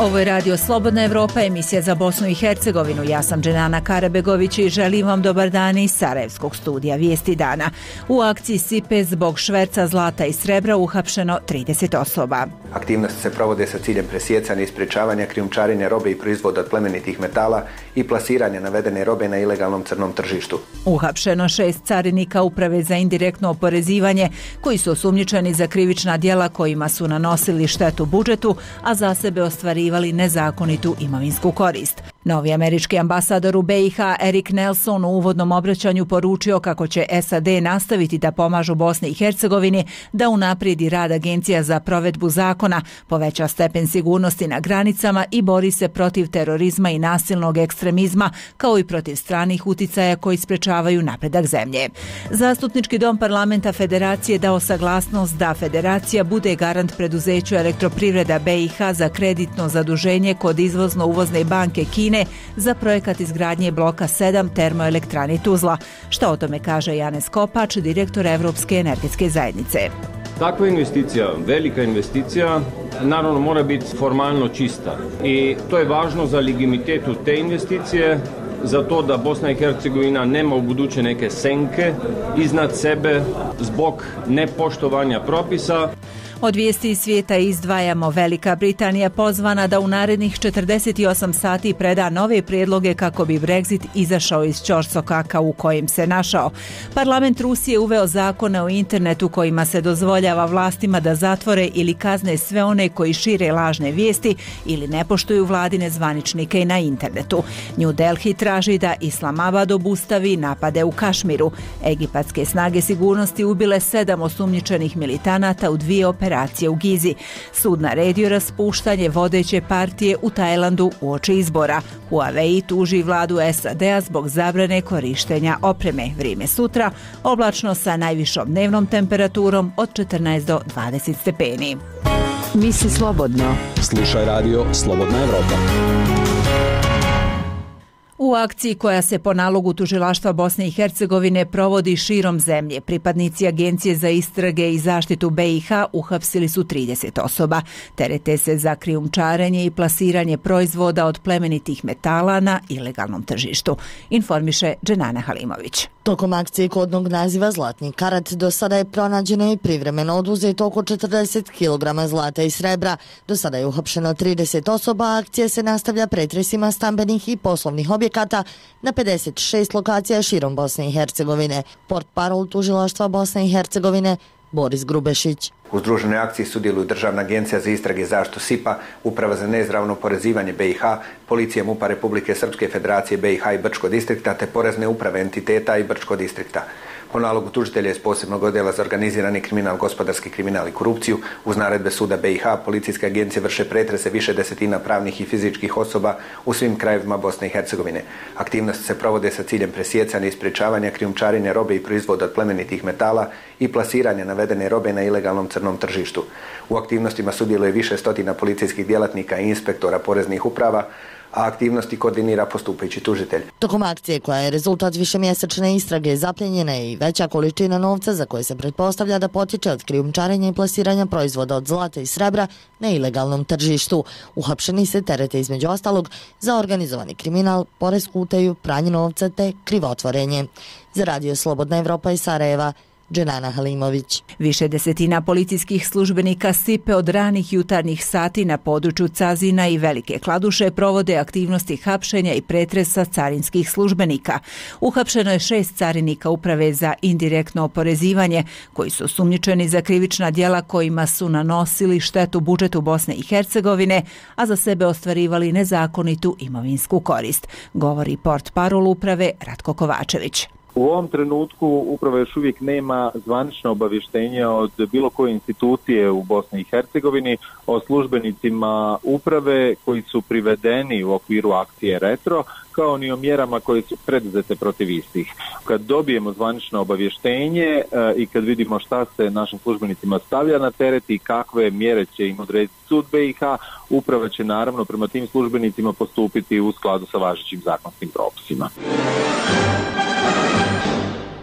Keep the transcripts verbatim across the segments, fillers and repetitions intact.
Ovo je Radio Slobodna Evropa, emisija za Bosnu i Hercegovinu. Ja sam Dženana Karabegović i želim vam dobar dan iz Sarajevskog studija Vijesti dana. U akciji Sipe zbog šverca zlata i srebra uhapšeno trideset osoba. Aktivnosti se provode sa ciljem presjecanja i sprječavanja krijumčarenja robe i proizvoda od plemenitih metala i plasiranja navedene robe na ilegalnom crnom tržištu. Uhapšeno šest carinika Uprave za indirektno oporezivanje koji su osumnjičeni za krivična djela kojima su nanosili štetu budžetu, a za sebe ostvarivali nezakonitu imovinsku korist. Novi američki ambasador u B i H Erik Nelson u uvodnom obraćanju poručio kako će S A D nastaviti da pomažu Bosni i Hercegovini da unaprijedi rad agencija za provedbu zakona, poveća stepen sigurnosti na granicama i bori se protiv terorizma i nasilnog ekstremizma, kao i protiv stranih uticaja koji sprečavaju napredak zemlje. Zastupnički dom parlamenta Federacije dao saglasnost da Federacija bude garant preduzeću Elektroprivreda B i H za kreditno zaduženje kod izvozno-uvozne banke Kine za projekat izgradnje bloka sedam termoelektrane Tuzla. Šta o tome kaže Janez Kopač, direktor Evropske energetske zajednice? Takva investicija, velika investicija, naravno mora biti formalno čista i to je važno za legitimitetu te investicije, za to da Bosna i Hercegovina nema u buduće neke senke iznad sebe zbog nepoštovanja propisa. Od vijesti iz svijeta izdvajamo Velika Britanija pozvana da u narednih četrdeset osam sati preda nove prijedloge kako bi Brexit izašao iz ćorsokaka u kojem se našao. Parlament Rusije uveo zakone o internetu kojima se dozvoljava vlastima da zatvore ili kazne sve one koji šire lažne vijesti ili ne poštuju vladine zvaničnike i na internetu. New Delhi traži da Islamabad obustavi napade u Kašmiru. Egipatske snage sigurnosti ubile sedam osumnjičenih militanata u dvije operacije u Gizi. Sud naredio raspuštanje vodeće partije u Tajlandu uoči izbora. Huawei tuži vladu S A D-a zbog zabrane korištenja opreme. Vrijeme sutra oblačno sa najvišom dnevnom temperaturom od četrnaest do dvadeset stepeni. Misli slobodno. Slušaj radio Slobodna Evropa. U akciji koja se po nalogu Tužilaštva Bosne i Hercegovine provodi širom zemlje, pripadnici Agencije za istrage i zaštitu B i H uhapsili su trideset osoba. Terete se za krijumčarenje i plasiranje proizvoda od plemenitih metala na ilegalnom tržištu, informiše Dženana Halimović. Tokom akcije kodnog naziva Zlatni karat do sada je pronađeno i privremeno oduzeto oko četrdeset kilograma zlata i srebra. Do sada je uhapšeno trideset osoba, a akcija se nastavlja pretresima stambenih i poslovnih objekata na pedeset šest lokacija širom Bosne i Hercegovine. Portparol Tužilaštva Bosne i Hercegovine Boris Grubešić. U združenoj akciji sudjeluju Državna agencija za istrage i zaštitu S I P-a, Uprava za neizravno oporezivanje B i H, Policija MUP-a Republike Srpske Federacije B i H i Brčko distrikta te porezne uprave entiteta i Brčko distrikta. Po nalogu tužitelja iz posebnog odjela za organizirani kriminal, gospodarski kriminal i korupciju, uz naredbe suda B i H, policijske agencije vrše pretrese više desetina pravnih i fizičkih osoba u svim krajevima Bosne i Hercegovine. Aktivnosti se provode sa ciljem presjecanja i sprječavanja krijumčarenja robe i proizvoda od plemenitih metala i plasiranja navedene robe na ilegalnom crnom tržištu. U aktivnostima sudjeluje više stotina policijskih djelatnika i inspektora poreznih uprava, a aktivnosti koordinira postupajući tužitelj. Tokom akcije koja je rezultat višemjesečne istrage zapljenjena je i veća količina novca za koje se pretpostavlja da potiče od krijumčarenja i plasiranja proizvoda od zlata i srebra na ilegalnom tržištu. Uhapšeni se terete između ostalog za organizovani kriminal, poresku utaju, pranje novca te krivotvorenje. Za Radio Slobodna Evropa iz Sarajeva, Dženana Halimović. Više desetina policijskih službenika S I P-e od ranih jutarnjih sati na području Cazina i Velike Kladuše provode aktivnosti hapšenja i pretresa carinskih službenika. Uhapšeno je šest carinika Uprave za indirektno oporezivanje koji su osumnjičeni za krivična djela kojima su nanosili štetu budžetu Bosne i Hercegovine, a za sebe ostvarivali nezakonitu imovinsku korist, govori portparol Uprave Ratko Kovačević. U ovom trenutku upravo još uvijek nema zvanično obavještenja od bilo koje institucije u Bosni i Hercegovini o službenicima uprave koji su privedeni u okviru akcije Retro, kao ni o mjerama koje su preduzete protiv istih. Kad dobijemo zvanično obavještenje e, i kad vidimo šta se našim službenicima stavlja na teret i kakve mjere će im odrediti sud B i H, uprava će naravno prema tim službenicima postupiti u skladu sa važećim zakonskim propisima.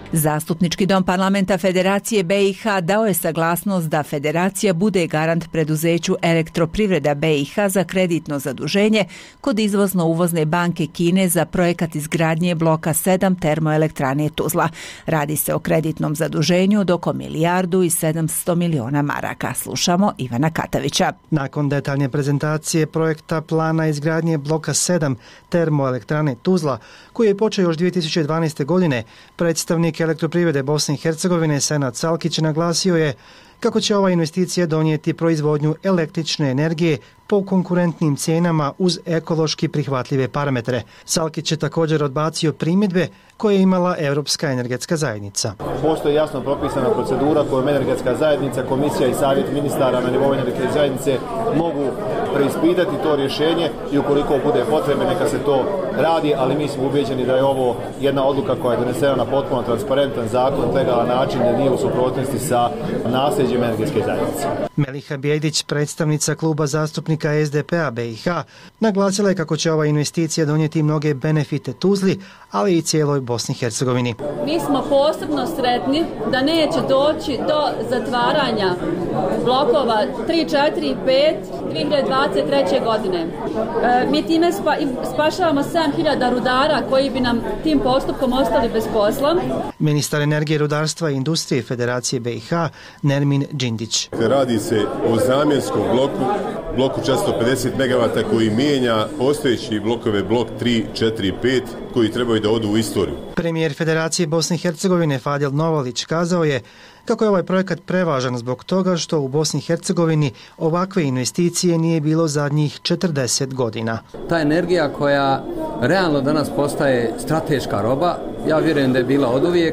Zastupnički dom parlamenta Federacije B i H dao je saglasnost da Federacija bude garant preduzeću Elektroprivreda B i H za kreditno zaduženje kod izvozno-uvozne banke Kine za projekat izgradnje bloka sedam termoelektrane Tuzla. Radi se o kreditnom zaduženju od oko milijardu i sedamsto miliona maraka. Slušamo Ivana Katavića. Nakon detaljne prezentacije projekta plana izgradnje bloka sedam termoelektrane Tuzla, koji je počeo još dvije tisuće dvanaeste. godine, predstavnik Elektroprivrede Bosne i Hercegovine Senad Salkić naglasio je kako će ova investicija donijeti proizvodnju električne energije po konkurentnim cijenama uz ekološki prihvatljive parametre. Salkić je također odbacio primjedbe koje je imala Europska energetska zajednica. Postoji jasno propisana procedura kojom energetska zajednica, komisija i savjet ministara na nivou energetske zajednice mogu preispitati to rješenje i ukoliko bude potrebe neka se to radi, ali mi smo ubeđeni da je ovo jedna odluka koja je donesena na potpuno transparentan zakon, legalan način, da nije u suprotnosti sa nasljeđem energetske zajednice. Meliha Bjedić, predstavnica kluba zastupnika S D P-a B i H, naglasila je kako će ova investicija donijeti mnoge benefite Tuzli, ali i cijeloj Bosni i Hercegovini. Mi smo posebno sretni da neće doći do zatvaranja blokova tri, četiri i pet dvije hiljade dvadeset treće. godine. E, mi time spa, spašavamo sedam hiljada rudara koji bi nam tim postupkom ostali bez posla. Ministar energije, rudarstva i industrije Federacije B i H Nermin Džindić. Radi se o zamjenskom bloku, bloku četiristo pedeset megavata koji mijenja postojeći blokove blok tri, četiri i pet koji trebaju da odu u istoriju. Premijer Federacije Bosne i Hercegovine Fadil Novalić kazao je kako je ovaj projekat prevažan zbog toga što u Bosni i Hercegovini ovakve investicije nije bilo zadnjih četrdeset godina. Ta energija koja realno danas postaje strateška roba, ja vjerujem da je bila oduvijek,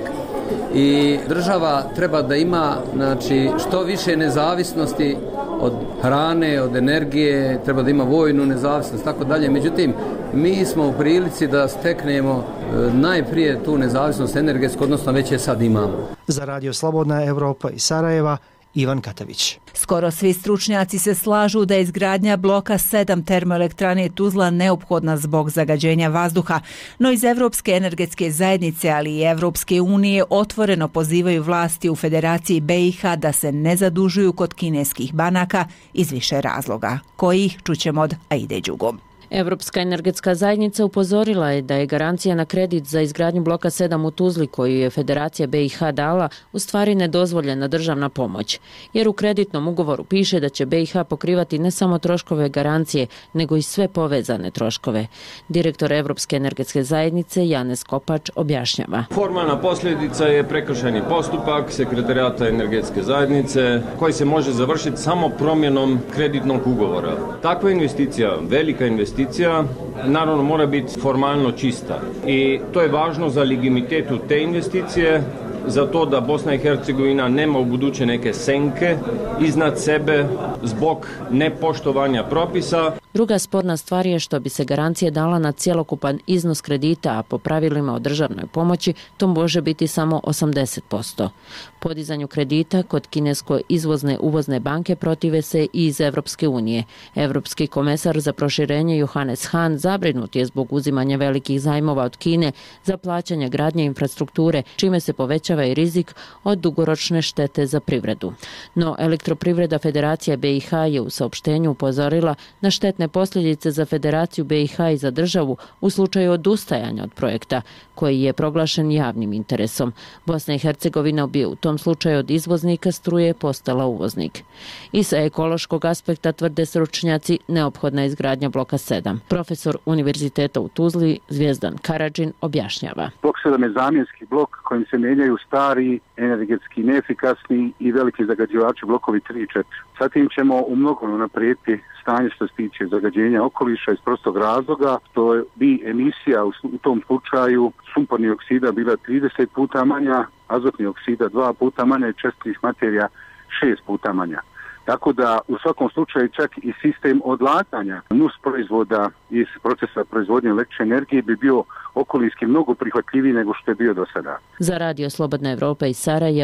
i država treba da ima, znači, što više nezavisnosti od hrane, od energije, treba da ima vojnu nezavisnost, tako dalje. Međutim, mi smo u prilici da steknemo e, najprije tu nezavisnost energetsku, odnosno već je sad imamo. Za Radio Slobodna Evropa iz Sarajeva, Ivan Katavić. Skoro svi stručnjaci se slažu da je izgradnja bloka sedam termoelektrane Tuzla neophodna zbog zagađenja vazduha, no iz Evropske energetske zajednice, ali i Evropske unije otvoreno pozivaju vlasti u Federaciji B i H da se ne zadužuju kod kineskih banaka iz više razloga, kojih čućemo od Aide Đugom. Evropska energetska zajednica upozorila je da je garancija na kredit za izgradnju bloka sedam u Tuzli koju je Federacija B i H dala u stvari nedozvoljena državna pomoć, jer u kreditnom ugovoru piše da će B i H pokrivati ne samo troškove garancije, nego i sve povezane troškove. Direktor Evropske energetske zajednice Janez Kopač objašnjava. Formalna posljedica je prekršajni postupak Sekretarijata energetske zajednice koji se može završiti samo promjenom kreditnog ugovora. Takva investicija, velika investicija, investicija naravno mora biti formalno čista i to je važno za legitimitetu te investicije, za to da Bosna i Hercegovina nema u buduće neke senke iznad sebe zbog nepoštovanja propisa. Druga sporna stvar je što bi se garancija dala na cjelokupan iznos kredita, a po pravilima o državnoj pomoći to može biti samo osamdeset posto. Podizanju kredita kod kinesko izvozne uvozne banke protive se i iz Evropske unije. Evropski komesar za proširenje Johannes Hahn zabrinut je zbog uzimanja velikih zajmova od Kine za plaćanje gradnje infrastrukture, čime se povećava i rizik od dugoročne štete za privredu. No, Elektroprivreda Federacije B i H je u saopštenju upozorila na štetne posljedice za Federaciju B i H i za državu u slučaju odustajanja od projekta, koji je proglašen javnim interesom. Bosna i Hercegovina bi u tom slučaju od izvoznika struje postala uvoznik. I sa ekološkog aspekta, tvrde stručnjaci, neophodna je izgradnja bloka sedam. Profesor Univerziteta u Tuzli Zvijezdan Karadžin objašnjava. Blok sedam je zamjenski blok kojim se mijenjaju stari, energetski neefikasni i veliki zagađivači blokovi tri i četiri. Sa tim ćemo u mnogom unaprijediti stanje što se tiče zagađenja okoliša iz prostog razloga, što bi emisija u tom slučaju sumpornih oksida bila trideset puta manja, azotnih oksida dva puta manja i čestitih materija šest puta manja. Tako da u svakom slučaju čak i sistem odlaganja nus proizvoda iz procesa proizvodnje električne energije bi bio okolijski mnogo prihvatljiviji nego što je bio do sada. Za Radio Slobodna Evropa iz Sarajeva,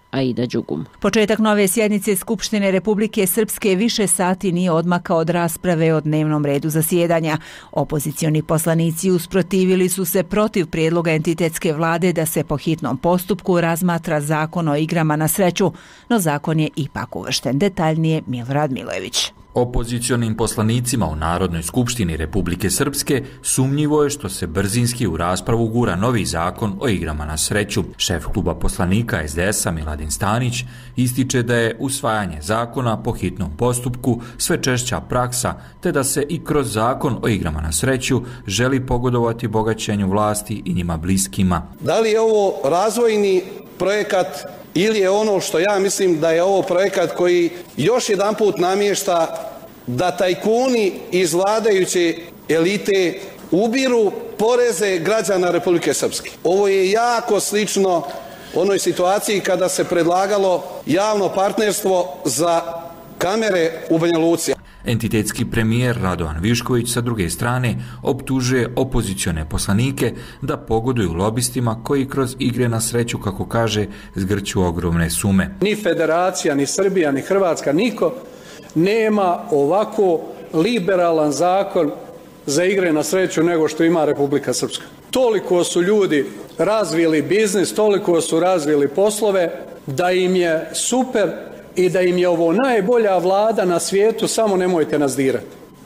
Aida Đugum. Početak nove sjednice Skupštine Republike Srpske više sati nije odmakao od rasprave o dnevnom redu zasjedanja. Opozicioni poslanici usprotivili su se protiv prijedloga entitetske vlade da se po hitnom postupku razmatra zakon o igrama na sreću, no zakon je ipak uvršten. Detaljnije Milorad Milojević. Opozicionim poslanicima u Narodnoj skupštini Republike Srpske sumnjivo je što se brzinski u raspravu gura novi zakon o igrama na sreću. Šef kluba poslanika es de es-a Miladin Stanić ističe da je usvajanje zakona po hitnom postupku sve češća praksa, te da se i kroz zakon o igrama na sreću želi pogodovati bogaćenju vlasti i njima bliskima. Da li je ovo razvojni projekat ili je ono što ja mislim da je ovo projekat koji još jedanput namješta da tajkuni iz vladajuće elite ubiru poreze građana Republike Srpske. Ovo je jako slično onoj situaciji kada se predlagalo javno partnerstvo za kamere u Banja Luci. Entitetski premijer Radovan Višković sa druge strane optužuje opozicione poslanike da pogoduju lobistima koji kroz igre na sreću, kako kaže, zgrću ogromne sume. Ni Federacija, ni Srbija, ni Hrvatska, niko nema ovako liberalan zakon za igre na sreću nego što ima Republika Srpska. Toliko su ljudi razvili biznis, toliko su razvili poslove da im je super i da im je ovo najbolja vlada na svijetu, samo nemojte nas dirati.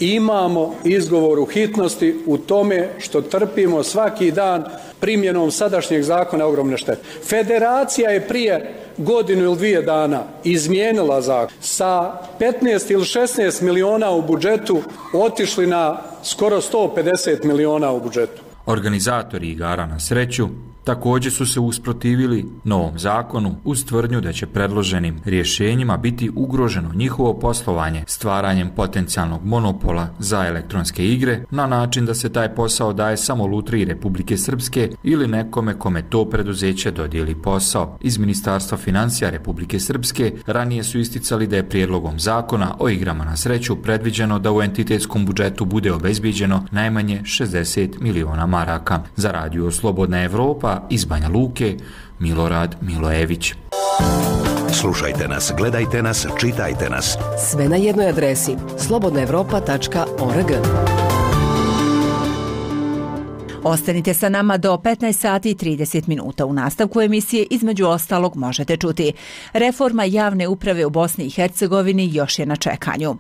Imamo izgovor u hitnosti u tome što trpimo svaki dan primjenom sadašnjeg zakona ogromne štete. Federacija je prije godinu ili dvije dana izmijenila zakon. Sa petnaest ili šesnaest miliona u budžetu otišli na skoro sto pedeset miliona u budžetu. Organizatori igara na sreću također su se usprotivili novom zakonu uz tvrdnju da će predloženim rješenjima biti ugroženo njihovo poslovanje stvaranjem potencijalnog monopola za elektronske igre na način da se taj posao daje samo Lutriji Republike Srpske ili nekome kome to preduzeće dodijeli posao. Iz Ministarstva financija Republike Srpske ranije su isticali da je prijedlogom zakona o igrama na sreću predviđeno da u entitetskom budžetu bude obezbijeđeno najmanje šezdeset miliona maraka. Za Radio Slobodna Evropa iz Banja Luke, Milorad Milojević. Slušajte nas, gledajte nas, čitajte nas. Sve na jednoj adresi slobodna evropa tačka org. Ostanite sa nama do petnaest sati i trideset minuta. U nastavku emisije između ostalog možete čuti: reforma javne uprave u Bosni i Hercegovini još je na čekanju.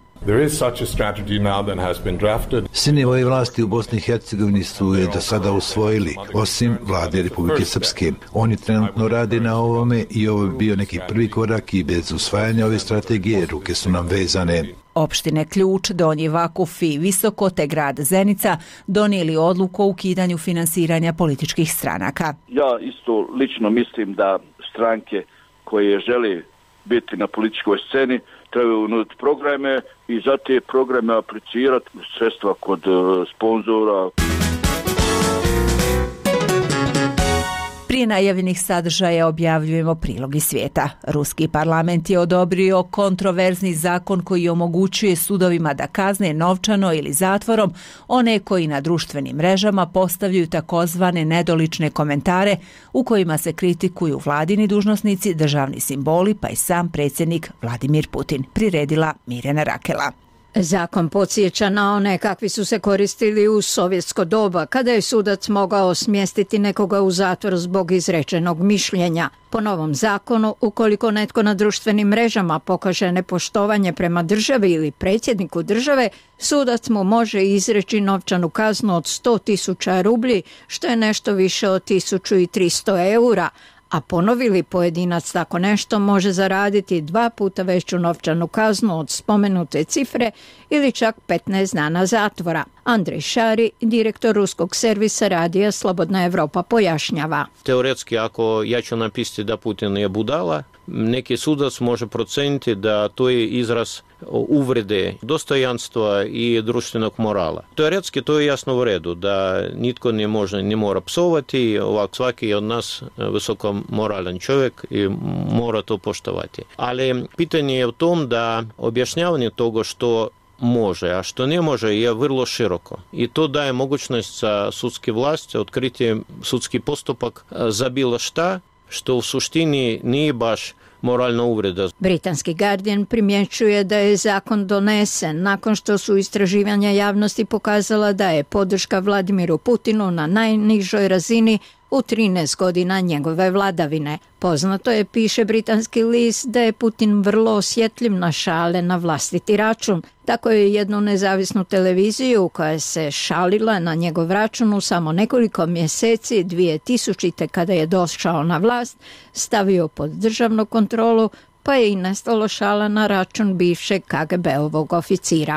Svi nivoji vlasti u Bosni i Hercegovini su je do sada usvojili, osim vlade Republike Srpske. Oni trenutno rade na ovome i ovo bi bio neki prvi korak i bez usvajanja ove strategije ruke su nam vezane. Opštine Ključ, Donji Vakuf i Visoko te grad Zenica donijeli odluku o ukidanju finansiranja političkih stranaka. Ja isto lično mislim da stranke koje žele biti na političkoj sceni trebaju nuditi programe i za te programe aplicirati sredstva kod sponzora. Prije najavljenih sadržaja objavljujemo prilog iz svijeta. Ruski parlament je odobrio kontroverzni zakon koji omogućuje sudovima da kazne novčano ili zatvorom one koji na društvenim mrežama postavljaju takozvane nedolične komentare u kojima se kritikuju vladini dužnosnici, državni simboli pa i sam predsjednik Vladimir Putin. Priredila Mirjana Rakela. Zakon podsjeća na one kakvi su se koristili u sovjetsko doba, kada je sudac mogao smjestiti nekoga u zatvor zbog izrečenog mišljenja. Po novom zakonu, ukoliko netko na društvenim mrežama pokaže nepoštovanje prema državi ili predsjedniku države, sudac mu može izreći novčanu kaznu od sto tisuća rublji, što je nešto više od tisuću tristo eura, a ponovi li pojedinac tako nešto može zaraditi dva puta veću novčanu kaznu od spomenute cifre ili čak petnaest dana zatvora. Andrej Šari, direktor ruskog servisa radija Slobodna Evropa, pojašnjava. Teoretski, ako ja ću napisati da Putin je budala, neki sudac može proceniti da to je izraz uvrede dostojanstva i društvenog morala. Teoretski to je jasno u redu, da nitko ne može, ne mora psovati, ovak svaki od nas visoko moralan čovjek i mora to poštovati. Ali pitanje je u tom da objašnjavanje toga što može, a što ne može je vrlo široko. I to daje mogućnost za sudske vlasti otkriti sudski postupak za bilo šta, što u suštini nije baš moralna uvreda. Britanski Guardian primjećuje da je zakon donesen nakon što su istraživanja javnosti pokazala da je podrška Vladimiru Putinu na najnižoj razini u trinaest godina njegove vladavine. Poznato je, piše britanski list, da je Putin vrlo osjetljiv na šale na vlastiti račun. Tako je jednu nezavisnu televiziju koja se šalila na njegov račun u samo nekoliko mjeseci dvije tisućite kada je došao na vlast, stavio pod državnu kontrolu, pa je i nestalo šala na račun bivšeg K G B-ovog oficira.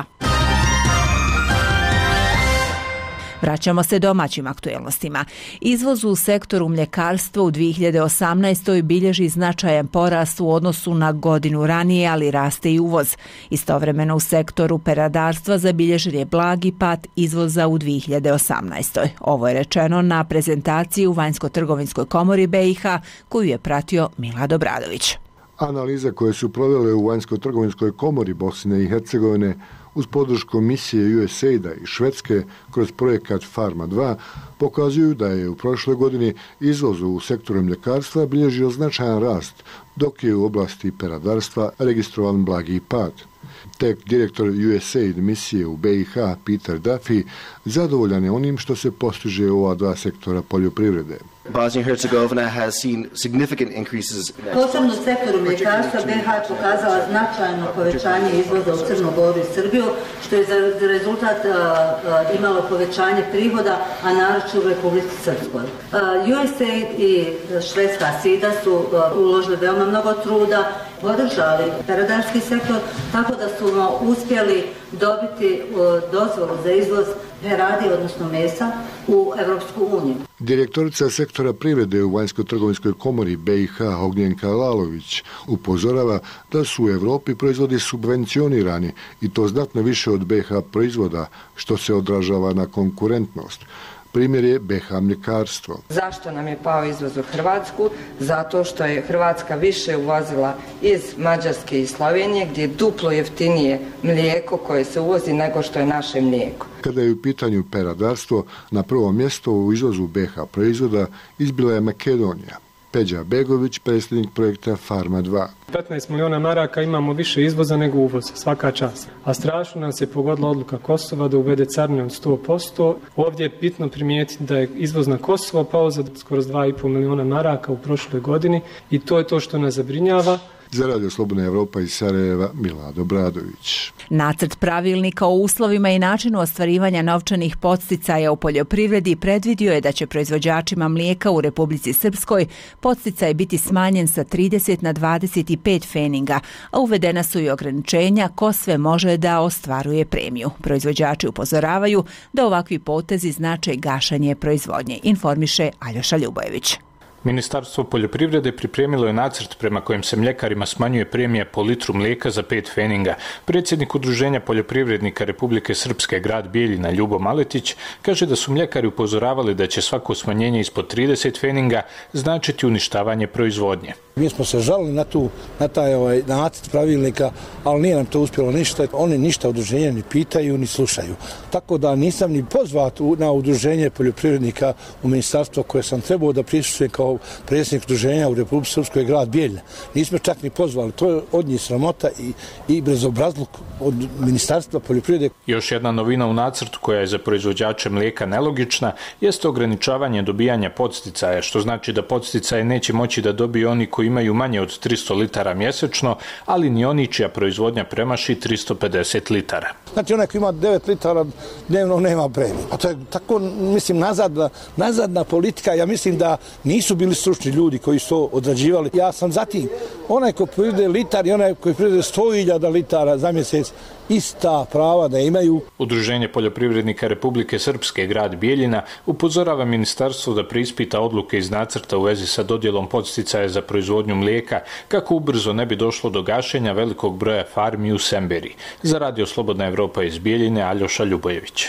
Vraćamo se domaćim aktuelnostima. Izvoz u sektoru mljekarstva u dvije hiljade osamnaestoj bilježi značajan porast u odnosu na godinu ranije, ali raste i uvoz. Istovremeno u sektoru peradarstva zabilježen je blagi pad izvoza u dvije hiljade osamnaestoj. Ovo je rečeno na prezentaciji u Vanjsko-trgovinskoj komori B i H koju je pratio Milad Obradović. Analize koje su provele u Vanjsko-trgovinskoj komori Bosne i Hercegovine uz podršku misije U S A I D-a i Švedske kroz projekat Farma dva pokazuju da je u prošloj godini izvoz u sektoru mljekarstva bilježio značajan rast, dok je u oblasti peradarstva registrovan blagi pad. Tek direktor U S A I D misije u B i H Peter Duffy zadovoljan je onim što se postiže u ova dva sektora poljoprivrede. Bosnia and Herzegovina has seen significant increases. Posebno u sektoru mljekarstva B i H je pokazala značajno povećanje izvoza u Crnu Goru i Srbiju, što je za rezultat uh, uh, imalo povećanje prihoda, a naročito u Republici Srpskoj. Uh, U S A I D i švedska S I D A su uh, uložili veoma mnogo truda, podržali peradarski sektor, tako da su uspjeli dobiti uh, dozvolu za izvoz peradi, odnosno mesa, u Evropsku uniju. Direktorica sektora privrede u Vanjsko-trgovinskoj komori B i H Ognjenka Lalović upozorava da su u Evropi proizvodi subvencionirani i to znatno više od B i H proizvoda, što se odražava na konkurentnost. Primjer je B i H mljekarstvo. Zašto nam je pao izvoz u Hrvatsku? Zato što je Hrvatska više uvozila iz Mađarske i Slovenije, gdje je duplo jeftinije mlijeko koje se uvozi nego što je naše mlijeko. Kada je u pitanju peradarstvo, na prvo mjesto u izvozu B i H proizvoda izbila je Makedonija. Peđa Begović, predsjednik projekta Farma dva. petnaest milijuna maraka imamo više izvoza nego uvoza, svaka čast. A strašno nam se pogodila odluka Kosova da uvede carine od sto posto. Ovdje je bitno primijetiti da je izvoz na Kosovo pao za skoro dva i pol milijuna maraka u prošloj godini i to je to što nas zabrinjava. Za Radio Slobodna Evropa iz Sarajeva, Milad Obradović. Nacrt pravilnika o uslovima i načinu ostvarivanja novčanih podsticaja u poljoprivredi predvidio je da će proizvođačima mlijeka u Republici Srpskoj podsticaj biti smanjen sa trideset na dvadeset pet feninga, a uvedena su i ograničenja ko sve može da ostvaruje premiju. Proizvođači upozoravaju da ovakvi potezi znače gašanje proizvodnje, informiše Aljoša Ljubojević. Ministarstvo poljoprivrede pripremilo je nacrt prema kojem se mljekarima smanjuje premija po litru mlijeka za pet feninga. Predsjednik Udruženja poljoprivrednika Republike Srpske grad Bijeljina Ljubo Maletić kaže da su mljekari upozoravali da će svako smanjenje ispod trideset feninga značiti uništavanje proizvodnje. Mi smo se žalili na, tu, na taj ovaj, nacrt pravilnika, ali nije nam to uspjelo ništa. Oni ništa udruženja ni pitaju, ni slušaju. Tako da nisam ni pozvat na udruženje poljoprivrednika u ministarstvo koje sam trebao da prisustvujem kao predsjednik udruženja u Republici Srpskoj grad Bijeljina. Nismo čak ni pozvali. To je od njih sramota i, i bezobrazluk od ministarstva poljoprivrede. Još jedna novina u nacrtu koja je za proizvođače mlijeka nelogična jeste ograničavanje dobijanja podsticaja, što znači da podsticaje neće moći da dobiju oni koji imaju manje od tristo litara mjesečno, ali ni oni čija proizvodnja premaši tristo pedeset litara. Znači onaj koji ima devet litara dnevno nema premiju. A to je tako, mislim, nazadna, nazadna politika. Ja mislim da nisu bili stručni ljudi koji su to odrađivali. Ja sam zatim, onaj koji proizvode litar i onaj koji proizvode sto hiljada litara za mjesec, ista prava da imaju. Udruženje poljoprivrednika Republike Srpske grad Bijeljina upozorava ministarstvo da preispita odluke iz nacrta u vezi sa dodjelom podsticaja za proizvodnju mlijeka kako ubrzo ne bi došlo do gašenja velikog broja farmi u Semberi. Za Radio Slobodna Evropa iz Bijeljine, Aljoša Ljubojević.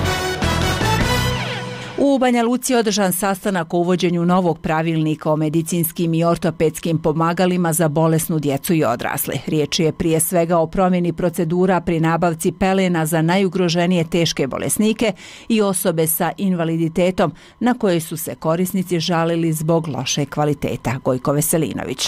U Banja Luci je održan sastanak o uvođenju novog pravilnika o medicinskim i ortopedskim pomagalima za bolesnu djecu i odrasle. Riječ je prije svega o promjeni procedura pri nabavci pelena za najugroženije teške bolesnike i osobe sa invaliditetom na koje su se korisnici žalili zbog loše kvaliteta. Gojko Veselinović.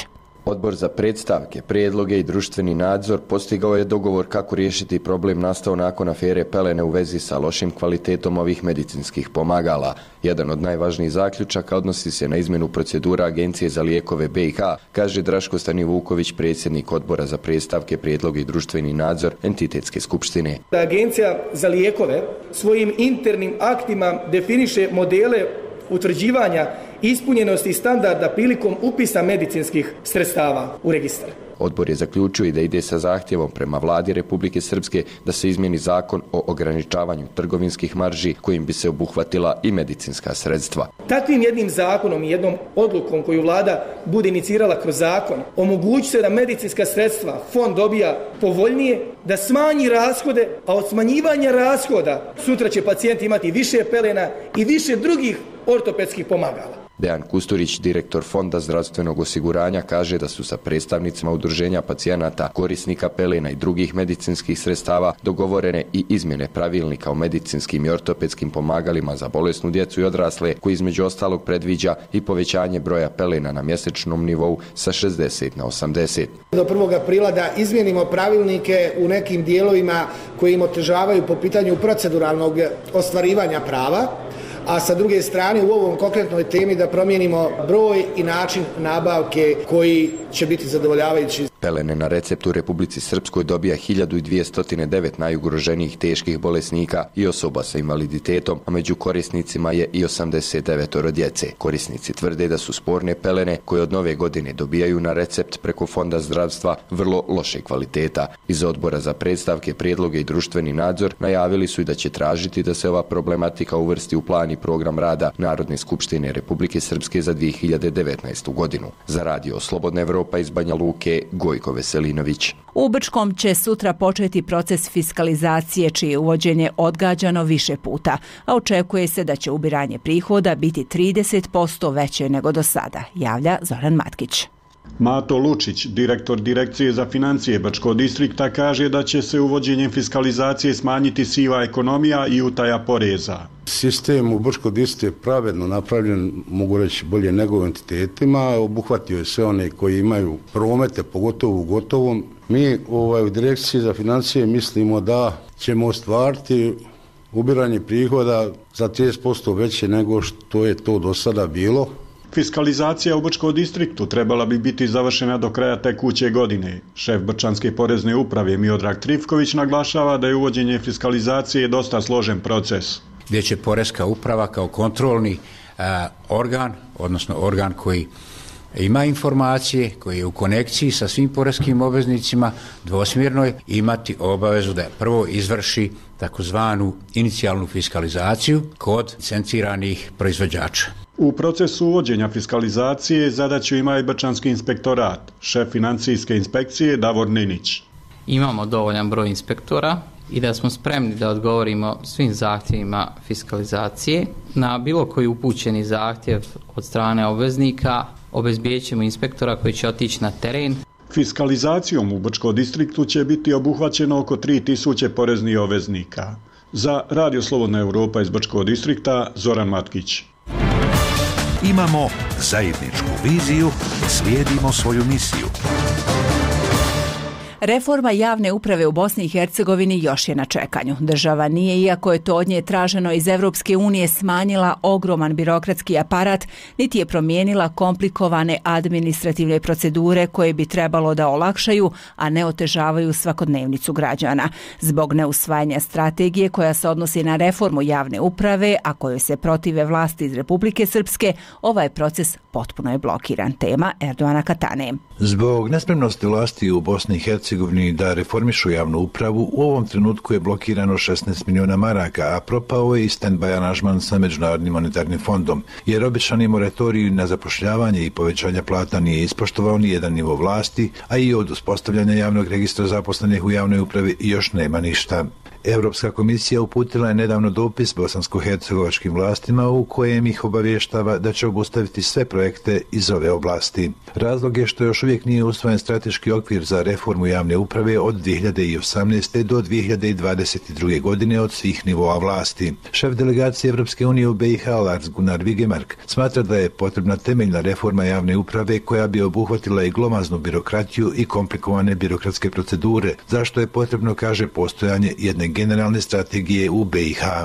Odbor za predstavke, prijedloge i društveni nadzor postigao je dogovor kako riješiti problem nastao nakon afere Pelene u vezi sa lošim kvalitetom ovih medicinskih pomagala. Jedan od najvažnijih zaključaka odnosi se na izmjenu procedura Agencije za lijekove B i H, kaže Draško Stanivuković, predsjednik Odbora za predstavke, prijedloge i društveni nadzor Entitetske skupštine. Agencija za lijekove svojim internim aktima definiše modele utvrđivanja ispunjenosti standarda prilikom upisa medicinskih sredstava u registar. Odbor je zaključio i da ide sa zahtjevom prema vladi Republike Srpske da se izmijeni zakon o ograničavanju trgovinskih marži kojim bi se obuhvatila i medicinska sredstva. Takvim jednim zakonom i jednom odlukom koju vlada bude inicirala kroz zakon omogući se da medicinska sredstva fond dobija povoljnije, da smanji rashode, a od smanjivanja rashoda sutra će pacijenti imati više pelena i više drugih ortopedskih pomagala. Dejan Kusturić, direktor Fonda zdravstvenog osiguranja, kaže da su sa predstavnicima udruženja pacijenata, korisnika pelena i drugih medicinskih sredstava dogovorene i izmjene pravilnika o medicinskim i ortopedskim pomagalima za bolesnu djecu i odrasle, koji između ostalog predviđa i povećanje broja pelena na mjesečnom nivou sa šezdeset na osamdeset. Do prvog aprila da izmijenimo pravilnike u nekim dijelovima koji im otežavaju po pitanju proceduralnog ostvarivanja prava, a sa druge strane u ovom konkretnoj temi da promijenimo broj i način nabavke koji će biti zadovoljavajući. Pelene na recept u Republici Srpskoj dobija hiljadu dvjesto devet najugroženijih teških bolesnika i osoba sa invaliditetom, a među korisnicima je i osamdeset devet djece. Korisnici tvrde da su sporne pelene koje od nove godine dobijaju na recept preko Fonda zdravstva vrlo loše kvaliteta. Iz Odbora za predstavke, prijedloge i društveni nadzor najavili su i da će tražiti da se ova problematika uvrsti u plan i program rada Narodne skupštine Republike Srpske za dvije hiljade devetnaestu godinu. Za radio Slobodna Evropa iz Banja Luke, Gojko Veselinović. U Brčkom će sutra početi proces fiskalizacije čije je uvođenje odgađano više puta, a očekuje se da će ubiranje prihoda biti trideset posto veće nego do sada, javlja Zoran Matkić. Mato Lučić, direktor Direkcije za financije Brčkog distrikta, kaže da će se uvođenjem fiskalizacije smanjiti siva ekonomija i utaja poreza. Sistem u Brčkom distriktu je pravedno napravljen, mogu reći bolje nego u entitetima, obuhvatio je sve one koji imaju promete, pogotovo u gotovom. Mi ovaj, u Direkciji za financije mislimo da ćemo ostvariti ubiranje prihoda za trideset posto veće nego što je to do sada bilo. Fiskalizacija u Brčkom distriktu trebala bi biti završena do kraja tekuće godine. Šef Brčanske porezne uprave Miodrag Trifković naglašava da je uvođenje fiskalizacije dosta složen proces. Gdje će Poreska uprava kao kontrolni a, organ, odnosno organ koji ima informacije, koji je u konekciji sa svim poreskim obveznicima dvosmjernoj, imati obavezu da prvo izvrši takozvanu inicijalnu fiskalizaciju kod licenciranih proizvođača. U procesu uvođenja fiskalizacije zadaću ima i Brčanski inspektorat, šef financijske inspekcije Davor Ninić. Imamo dovoljan broj inspektora i da smo spremni da odgovorimo svim zahtjevima fiskalizacije. Na bilo koji upućeni zahtjev od strane obveznika obezbijedit ćemo inspektora koji će otići na teren. Fiskalizacijom u Brčkom distriktu će biti obuhvaćeno oko tri tisuće poreznih obveznika. Za Radio Slobodna Evropa iz Brčkog distrikta, Zoran Matkić. Imamo zajedničku viziju, slijedimo svoju misiju. Reforma javne uprave u Bosni i Hercegovini još je na čekanju. Država nije, iako je to od nje traženo iz Evropske unije, smanjila ogroman birokratski aparat, niti je promijenila komplikovane administrativne procedure koje bi trebalo da olakšaju, a ne otežavaju svakodnevnicu građana. Zbog neusvajanja strategije koja se odnosi na reformu javne uprave, a kojoj se protive vlasti iz Republike Srpske, ovaj proces potpuno je blokiran. Tema Erdoana Katane. Zbog nespremnosti vlasti u Bosni i Hercegovini da reformišu javnu upravu, u ovom trenutku je blokirano šesnaest miliona maraka, a propao je i stand-by aranžman sa Međunarodnim monetarnim fondom, jer običani moratorij na zapošljavanje i povećanje plata nije ispoštovao ni jedan nivo vlasti, a i od uspostavljanja javnog registra zaposlenih u javnoj upravi još nema ništa. Europska komisija uputila je nedavno dopis bosansko-hercegovačkim vlastima u kojem ih obavještava da će obustaviti sve projekte iz ove oblasti. Razlog je što još uvijek nije usvojen strateški okvir za reformu javne uprave od dvije hiljade osamnaeste. do dvije hiljade dvadeset druge. godine od svih nivoa vlasti. Šef delegacije Evropske unije u B i H Lars Gunnar Vigemark smatra da je potrebna temeljna reforma javne uprave koja bi obuhvatila i glomaznu birokratiju i komplikovane birokratske procedure, zašto je potrebno, kaže, postojanje jedne generalne strategije u B i H.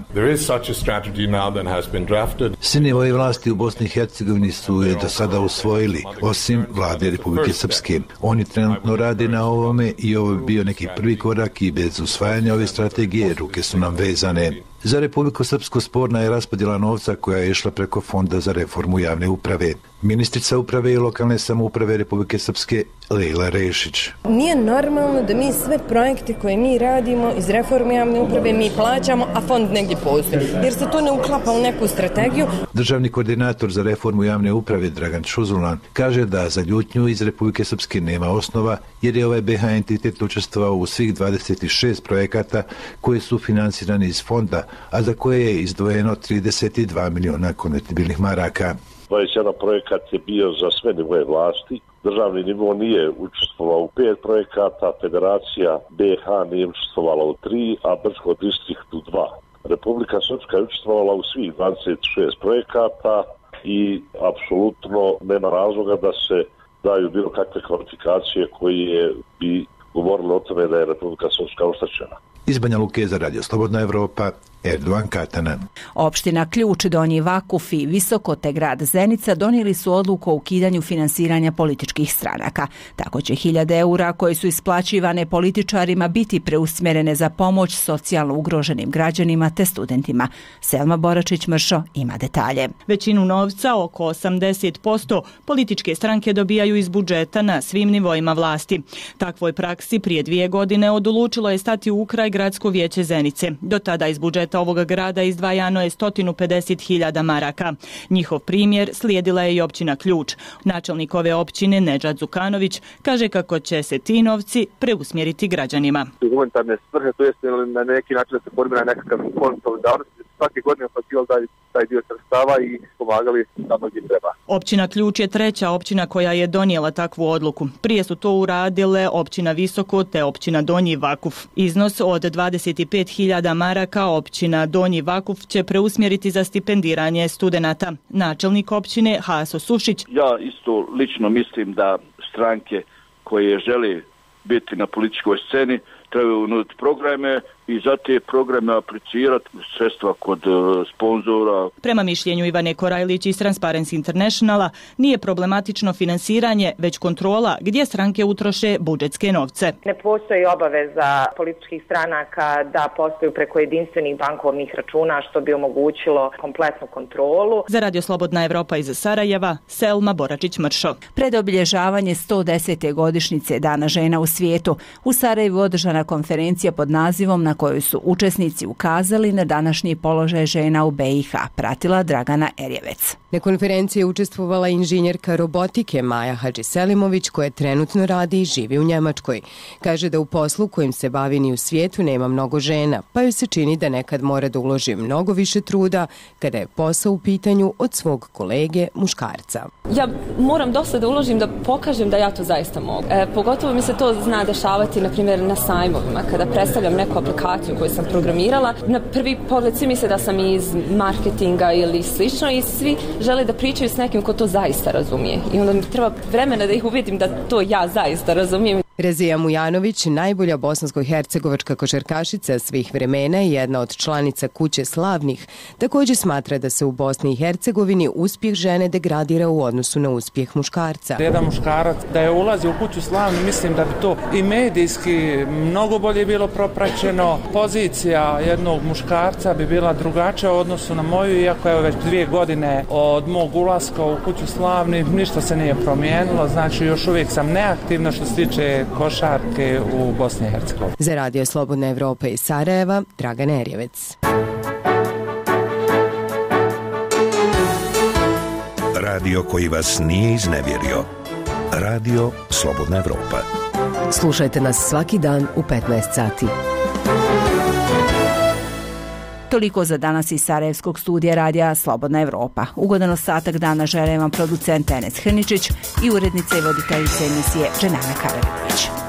Svi nivoji vlasti u Bosni i Hercegovini su je do sada usvojili, osim vlade Republike Srpske. Oni trenutno rade na ovome i ovo bi bio neki prvi korak i bez usvajanja ove strategije ruke su nam vezane. Za Republiku Srpsku sporna je raspodjela novca koja je išla preko Fonda za reformu javne uprave. Ministrica uprave i lokalne samouprave Republike Srpske Lejla Rešić. Nije normalno da mi sve projekte koje mi radimo iz reforme javne uprave mi plaćamo, a fond negdje postoji, jer se to ne uklapa u neku strategiju. Državni koordinator za reformu javne uprave Dragan Šuzulan kaže da za ljutnju iz Republike Srpske nema osnova, jer je ovaj B H entitet učestvovao u svih dvadeset šest projekata koji su finansirani iz fonda, a za koje je izdvojeno trideset dva miliona konvertibilnih maraka. dvadeset jedan projekat je bio za sve nivoje vlasti. Državni nivo nije učestvovao u pet projekata, Federacija B H nije učestvovala u tri, a Brčko distrikt u dva. Republika Srpska je učestvovala u svih dvadeset šest projekata i apsolutno nema razloga da se daju bilo kakve kvalifikacije koje bi govorile o tome da je Republika Srpska oštećena. Iz Banja Luke za Radio Slobodna Evropa, Erdovan Katanan. Opština Ključ, Donji Vakuf i Visoko te grad Zenica donijeli su odluku o ukidanju finansiranja političkih stranaka. Tako će hiljade eura koje su isplaćivane političarima biti preusmjerene za pomoć socijalno ugroženim građanima te studentima. Selma Boračić-Mršo ima detalje. Većinu novca, oko osamdeset posto, političke stranke dobijaju iz budžeta na svim nivoima vlasti. Takvoj praksi prije dvije godine odlučilo je stati u kraj Gradsko vijeće Zenice. Do tada iz budžeta ovoga grada izdvajano je sto pedeset hiljada maraka. Njihov primjer slijedila je i općina Ključ. Načelnik ove općine Nedžad Zukanović kaže kako će se ti novci preusmjeriti građanima. Humanitarne svrhe, to jest na neki način da se formira nekakav fond solidarnosti, svake godine plaćivali taj, taj dio sredstava i pomagali tamo gdje treba. Općina Ključ je treća općina koja je donijela takvu odluku. Prije su to uradile općina Visoko te općina Donji Vakuf. Iznos od dvadeset pet hiljada maraka općina Donji Vakuf će preusmjeriti za stipendiranje studenata. Načelnik općine Haso Sušić. Ja isto lično mislim da stranke koje žele biti na političkoj sceni trebaju nuditi programe i za te programe aplicirati sredstva kod sponzora. Prema mišljenju Ivane Korajlić iz Transparency Internationala nije problematično finansiranje, već kontrola gdje stranke utroše budžetske novce. Ne postoji obaveza političkih stranaka da postaju preko jedinstvenih bankovnih računa, što bi omogućilo kompletnu kontrolu. Za Radio Slobodna Evropa iz Sarajeva, Selma Boračić-Mršo. Pred obilježavanje sto desete godišnjice Dana žena u svijetu, u Sarajevu održana konferencija pod nazivom na kojoj su učesnici ukazali na današnji položaj žena u B i H, pratila Dragana Erjevec. Na konferenciji je učestvovala inženjerka robotike Maja Hadžiselimović, koja trenutno radi i živi u Njemačkoj. Kaže da u poslu kojim se bavi ni u svijetu nema mnogo žena, pa joj se čini da nekad mora da uloži mnogo više truda kada je posao u pitanju od svog kolege muškarca. Ja moram dosta da uložim da pokažem da ja to zaista mogu. E, pogotovo mi se to zna dešavati, na primjer, na sajmovima, kada predstavljam neku aplikaciju koju sam programirala. Na prvi pogled svi misle da sam iz marketinga ili slično i svi žele da pričaju s nekim ko to zaista razumije. I onda mi treba vremena da ih uvidim da to ja zaista razumijem. Rezija Mujanović, najbolja bosansko-hercegovačka košarkašica svih vremena i jedna od članica Kuće slavnih, također smatra da se u Bosni i Hercegovini uspjeh žene degradira u odnosu na uspjeh muškarca. Jedan muškarac da je ulazi u Kuću slavnih, mislim da bi to i medijski mnogo bolje bilo propraćeno. Pozicija jednog muškarca bi bila drugačija u odnosu na moju, iako je već dvije godine od mog ulaska u Kuću slavnih, ništa se nije promijenilo, znači još uvijek sam neaktivna što se tiče košarke u Bosni i Hercegovini. Za Radio Slobodna Evropa iz Sarajeva, Dragan Erjevec. Radio koji vas nije iznevjerio. Radio Slobodna Evropa. Slušajte nas svaki dan u petnaest sati. Toliko za danas iz Sarajevskog studija radija Slobodna Evropa. Ugodan ostatak dana želim vam producent Enes Hrničić i urednica i voditeljica emisije Dženana Karanović.